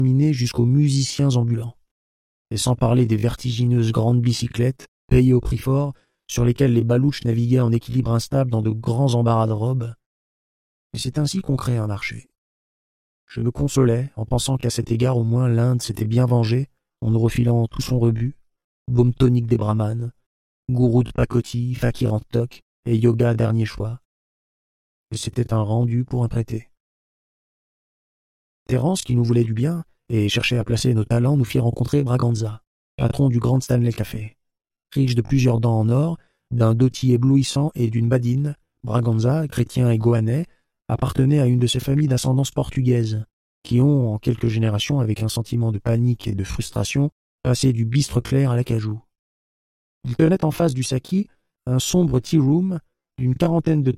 terminés jusqu'aux musiciens ambulants. Et sans parler des vertigineuses grandes bicyclettes, payées au prix fort, sur lesquelles les balouches naviguaient en équilibre instable dans de grands embarras de robes. Et c'est ainsi qu'on crée un marché. Je me consolais en pensant qu'à cet égard au moins l'Inde s'était bien vengée en nous refilant tout son rebut, baume tonique des brahmanes, gourou de pacotille, fakir en toc et yoga dernier choix. Et c'était un rendu pour un traité. Terence, qui nous voulait du bien et cherchait à placer nos talents, nous fit rencontrer Braganza, patron du Grand Stanley Café. Riche de plusieurs dents en or, d'un doty éblouissant et d'une badine, Braganza, chrétien et goanais, appartenait à une de ces familles d'ascendance portugaise, qui ont, en quelques générations, avec un sentiment de panique et de frustration, passé du bistre clair à l'acajou. Il tenait en face du Saki un sombre tea-room d'une quarantaine de